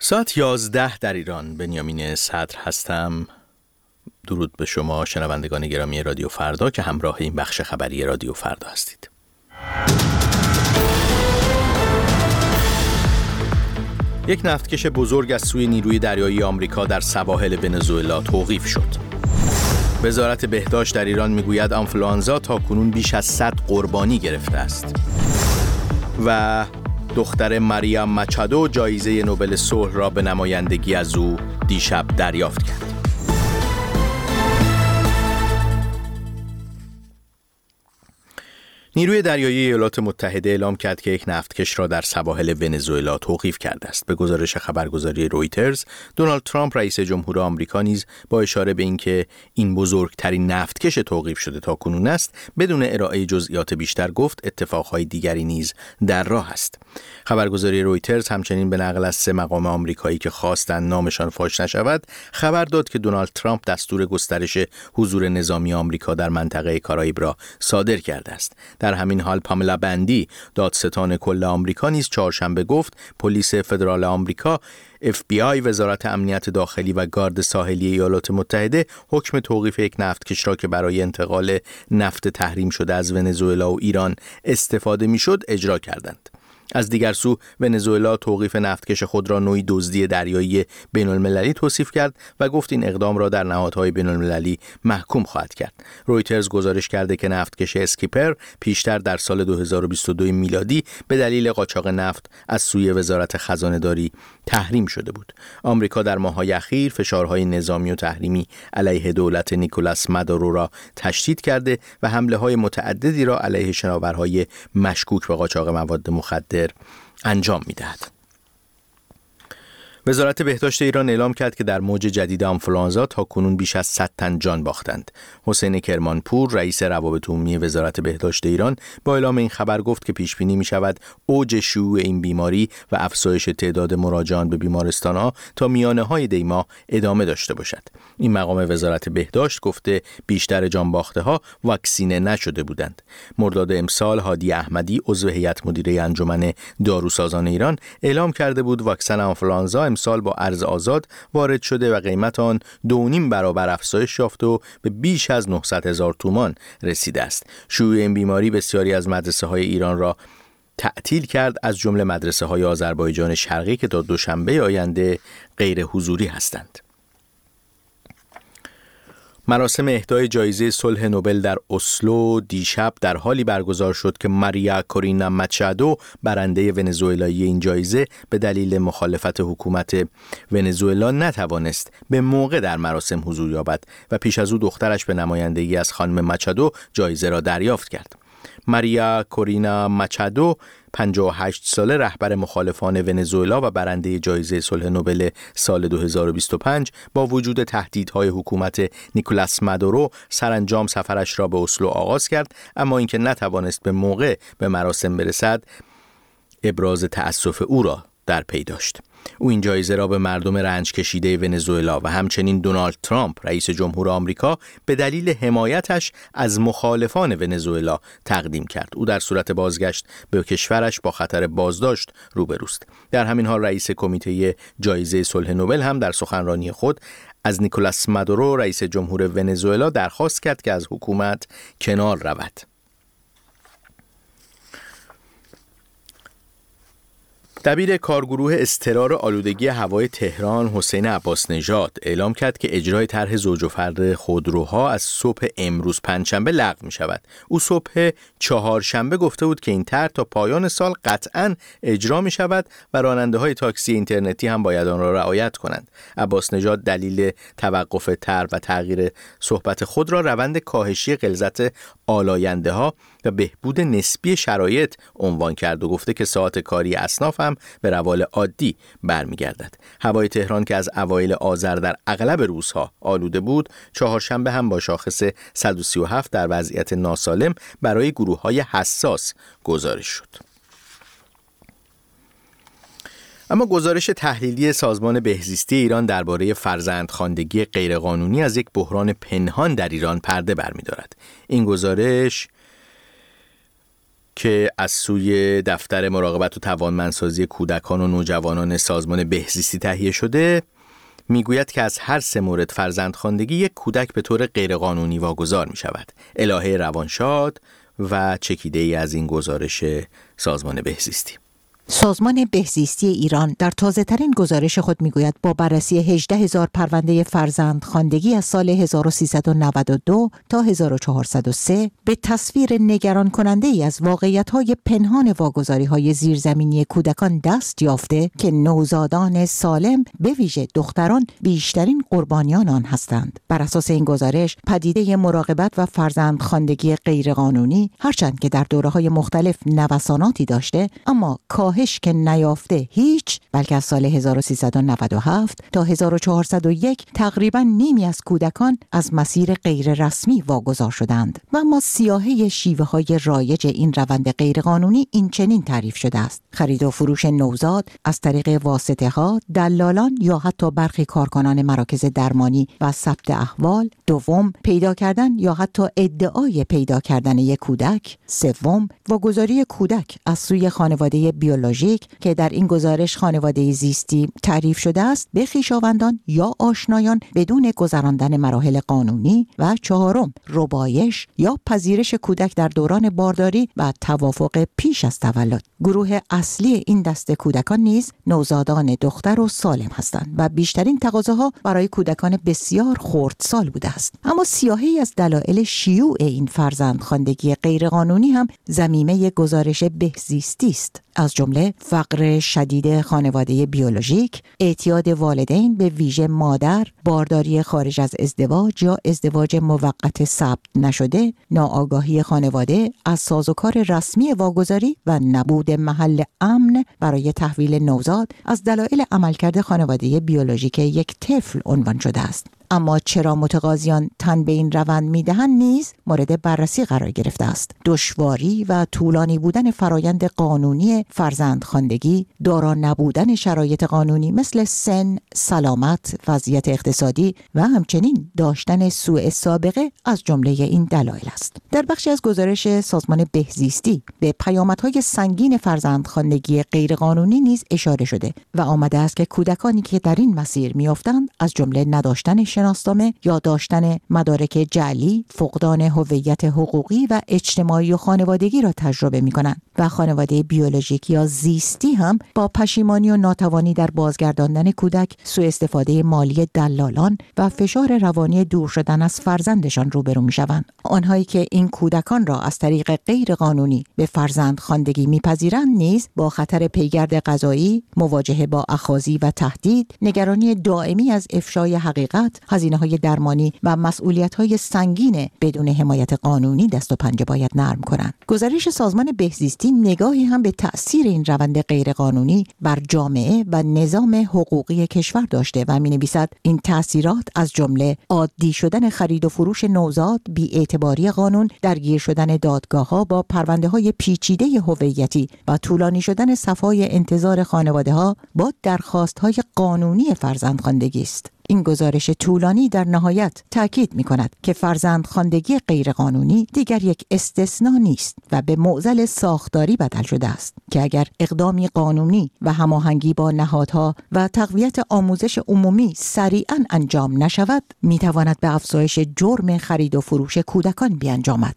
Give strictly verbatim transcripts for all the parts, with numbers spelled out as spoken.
ساعت یازده در ایران. بنیامین صدر هستم. درود به شما شنوندگان گرامی رادیو فردا که همراه این بخش خبری رادیو فردا هستید. یک نفتکش بزرگ از سوی نیروی دریایی آمریکا در سواحل ونزوئلا توقیف شد. وزارت بهداشت در ایران میگوید آنفلوانزا تا کنون بیش از صد قربانی گرفته است. و دختر ماریا ماچادو جایزه نوبل صلح را به نمایندگی از او دیشب دریافت کرد. نیروی دریایی ایالات متحده اعلام کرد که یک نفتکش را در سواحل ونزوئلا توقیف کرده است. به گزارش خبرگزاری رویترز، دونالد ترامپ رئیس جمهور آمریکا نیز با اشاره به اینکه این بزرگترین نفتکش توقیف شده تا کنون است، بدون ارائه جزئیات بیشتر گفت اتفاقهای دیگری نیز در راه است. خبرگزاری رویترز همچنین به نقل از سه مقام آمریکایی که خواستند نامشان فاش نشود، خبر داد که دونالد ترامپ دستور گسترش حضور نظامی آمریکا در منطقه کارائیب را صادر کرده است. در همین حال پاملا بندی، دادستان کل آمریکا، نیز چهارشنبه گفت پلیس فدرال آمریکا، اف بی آی، وزارت امنیت داخلی و گارد ساحلی ایالات متحده حکم توقیف یک نفتکش را که برای انتقال نفت تحریم شده از ونزوئلا و ایران استفاده می‌شد اجرا کردند. از دیگر سو ونزوئلا توقیف نفتکش خود را نوعی دزدی دریایی بین‌المللی توصیف کرد و گفت این اقدام را در نهادهای بین‌المللی محکوم خواهد کرد. رویترز گزارش کرده که نفتکش اسکیپر پیشتر در سال دو هزار و بیست و دو میلادی به دلیل قاچاق نفت از سوی وزارت خزانه‌داری تحریم شده بود. آمریکا در ماه‌های اخیر فشارهای نظامی و تحریمی علیه دولت نیکولاس مادورو را تشدید کرده و حمله‌های متعددی را علیه شناورهای مشکوک به قاچاق مواد مخدر انجام می‌دهد. وزارت بهداشت ایران اعلام کرد که در موج جدید آنفلوانزا تا کنون بیش از صد تن جان باختند. حسین کرمانپور، رئیس روابط عمومی وزارت بهداشت ایران، با اعلام این خبر گفت که پیش بینی می‌شود اوج شیوع این بیماری و افزایش تعداد مراجعان به بیمارستان‌ها تا میانه‌های دی ماه ادامه داشته باشد. این مقام وزارت بهداشت گفته بیشتر جانباخته‌ها واکسینه نشده بودند. مرداد امسال هادی احمدی، عضو هیئت مدیره انجمن داروسازان ایران، اعلام کرده بود واکسن آنفلوانزا امسال با ارز آزاد وارد شده و قیمت آن دو و نیم برابر افزایش یافته و به بیش از نهصد هزار تومان رسیده است. شیوع این بیماری بسیاری از مدرسه‌های ایران را تعطیل کرد، از جمله مدرسه‌های آذربایجان شرقی که تا دوشنبه آینده غیر حضوری هستند. مراسم اهدای جایزه صلح نوبل در اسلو دیشب در حالی برگزار شد که ماریا کورینا ماچادو، برنده ونزوئلایی این جایزه، به دلیل مخالفت حکومت ونزوئلا نتوانست به موقع در مراسم حضور یابد و پیش از او دخترش به نمایندگی از خانم ماچادو جایزه را دریافت کرد. ماریا کورینا ماچادو، پنجاه و هشت ساله، رهبر مخالفان ونزوئلا و برنده جایزه صلح نوبل سال دو هزار و بیست و پنج، با وجود تهدیدهای حکومت نیکولاس مادورو سرانجام سفرش را به اسلو آغاز کرد، اما اینکه نتوانست به موقع به مراسم برسد ابراز تأسف او را در پی داشت. او این جایزه را به مردم رنج کشیده ونزوئلا و همچنین دونالد ترامپ، رئیس جمهور آمریکا، به دلیل حمایتش از مخالفان ونزوئلا تقدیم کرد. او در صورت بازگشت به کشورش با خطر بازداشت روبروست. در همین حال رئیس کمیته جایزه صلح نوبل هم در سخنرانی خود از نیکولاس مادورو، رئیس جمهور ونزوئلا، درخواست کرد که از حکومت کنار رود. دبیر کارگروه اضطرار آلودگی هوای تهران، حسین عباس نژاد، اعلام کرد که اجرای طرح زوج و فرد خودروها از صبح امروز پنجشنبه لغو می شود. او صبح چهارشنبه گفته بود که این طرح تا پایان سال قطعاً اجرا می شود و راننده های تاکسی اینترنتی هم باید آن را رعایت کنند. عباس نژاد دلیل توقف طرح و تغییر صحبت خود را روند کاهشی غلظت آلاینده ها و بهبود نسبی شرایط عنوان کرد و گفته که ساعت کاری اصناف هم به روال عادی برمیگردد. هوای تهران که از اوایل آذر در اغلب روزها آلوده بود، چهارشنبه هم با شاخص صد و سی و هفت در وضعیت ناسالم برای گروه‌های حساس گزارش شد. اما گزارش تحلیلی سازمان بهزیستی ایران درباره فرزندخواندگی غیرقانونی از یک بحران پنهان در ایران پرده برمی‌دارد. این گزارش که از سوی دفتر مراقبت و توانمندسازی کودکان و نوجوانان سازمان بهزیستی تهیه شده، میگوید که از هر سه مورد فرزندخواندگی یک کودک به طور غیرقانونی واگذار می شود. الهه روانشاد و چکیده ای از این گزارش سازمان بهزیستی. سازمان بهزیستی ایران در تازه‌ترین گزارش خود میگوید با بررسی هجده هزار پرونده فرزندخواندگی از سال هزار و سیصد و نود و دو تا هزار و چهارصد و سه به تصویر نگران کننده ای از واقعیت‌های پنهان واگذاری‌های زیرزمینی کودکان دست یافته که نوزادان سالم به ویژه دختران بیشترین قربانیان آن هستند. بر اساس این گزارش پدیده مراقبت و فرزندخواندگی غیرقانونی هرچند که در دوره‌های مختلف نوساناتی داشته، اما کاهش که نیافته هیچ، بلکه از سال هزار و سیصد و نود و هفت تا هزار و چهارصد و یک تقریبا نیمی از کودکان از مسیر غیر رسمی واگذار شدند. و اما سیاهه شیوه های رایج این روند غیرقانونی این چنین تعریف شده است: خرید و فروش نوزاد از طریق واسطه ها، دلالان یا حتی برخی کارکنان مراکز درمانی و ثبت احوال. دوم، پیدا کردن یا حتی ادعای پیدا کردن یک کودک. سوم، واگذاری کودک از سوی خانواده بیولوژیک که در این گزارش خانواده زیستی تعریف شده است به خویشاوندان یا آشنایان بدون گذراندن مراحل قانونی. و چهارم، ربایش یا پذیرش کودک در دوران بارداری و توافق پیش از تولد. گروه اصلی این دسته کودکان نیز نوزادان دختر و سالم هستند و بیشترین تقاضاها برای کودکان بسیار خردسال بوده است. اما سیاهی از دلایل شیوع این فرزندخواندگی غیرقانونی هم ضمیمه گزارش بهزیستی است، از جمله فقر شدید خانواده بیولوژیک، اعتیاد والدین به ویژه مادر، بارداری خارج از ازدواج یا ازدواج موقت ثبت نشده، ناآگاهی خانواده از سازوکار رسمی واگذاری و نبود محل امن برای تحویل نوزاد از دلایل عملکرد خانواده بیولوژیک یک طفل عنوان شده است. اما چرا متقاضیان تن به این روند میدهند نیز مورد بررسی قرار گرفته است. دشواری و طولانی بودن فرایند قانونی فرزندخواندگی، دارا نبودن شرایط قانونی مثل سن، سلامت، وضعیت اقتصادی و همچنین داشتن سوء سابقه از جمله این دلایل است. در بخشی از گزارش سازمان بهزیستی به پیامدهای سنگین فرزندخواندگی غیرقانونی نیز اشاره شده و آمده است که کودکانی که در این مسیر میافتند از جمله نداشتن شناسنامه یا داشتن مدارک جعلی، فقدان هویت حقوقی و اجتماعی و خانوادگی را تجربه می‌کنند و خانواده بیولوژیک یا زیستی هم با پشیمانی و ناتوانی در بازگرداندن کودک، سوء استفاده مالی دلالان و فشار روانی دور شدن از فرزندشان روبرو می‌شوند. آنهایی که این کودکان را از طریق غیر قانونی به فرزندخواندگی می‌پذیرند نیز با خطر پیگرد قضایی، مواجهه با اخاذی و تهدید، نگرانی دائمی از افشای حقیقت، هزینه‌های درمانی و مسئولیت‌های سنگین بدون حمایت قانونی دست و پنجه باید نرم کنند. گزارش سازمان بهزیستی نگاهی هم به تأثیر این روند غیرقانونی بر جامعه و نظام حقوقی کشور داشته و می‌نویسد این تأثیرات از جمله عادی شدن خرید و فروش نوزاد، بی‌اعتباری قانون، درگیر شدن دادگاه‌ها با پرونده‌های پیچیده هویتی و طولانی شدن صفای انتظار خانواده‌ها با درخواست‌های قانونی فرزندخواندگی است. این گزارش طولانی در نهایت تاکید می‌کند که فرزندخواندگی غیرقانونی دیگر یک استثنا نیست و به معضل ساختاری بدل شده است که اگر اقدامی قانونی و هماهنگی با نهادها و تقویت آموزش عمومی سریعاً انجام نشود، می‌تواند به افزایش جرم خرید و فروش کودکان بیانجامد.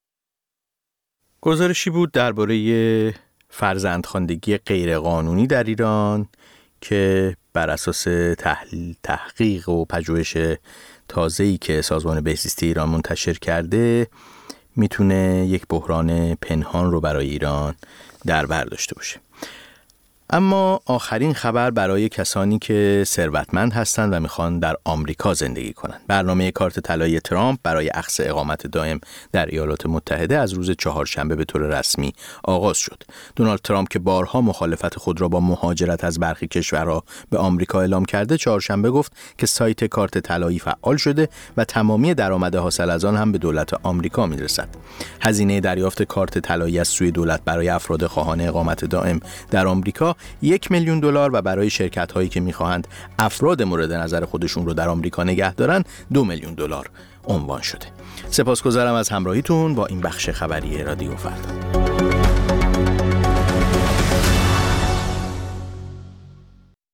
گزارشی بود درباره فرزندخواندگی غیرقانونی در ایران که بر اساس تحلیل، تحقیق و پژوهش تازه‌ای که سازمان بهزیستی ایران منتشر کرده میتونه یک بحران پنهان رو برای ایران در بر داشته باشه. اما آخرین خبر برای کسانی که ثروتمند هستند و میخوان در آمریکا زندگی کنند. برنامه کارت طلایی ترامپ برای اخذ اقامت دائم در ایالات متحده از روز چهارشنبه به طور رسمی آغاز شد. دونالد ترامپ که بارها مخالفت خود را با مهاجرت از برخی کشورها به آمریکا اعلام کرده، چهارشنبه گفت که سایت کارت طلایی فعال شده و تمامی درآمد حاصل از آن هم به دولت آمریکا میرسد. هزینه دریافت کارت طلایی از سوی دولت برای افراد خواهان اقامت دائم در آمریکا یک میلیون دلار و برای شرکت هایی که میخواهند افراد مورد نظر خودشون رو در آمریکا نگه دارن دو میلیون دلار عنوان شده. سپاسگزارم از همراهیتون با این بخش خبری رادیو فردا.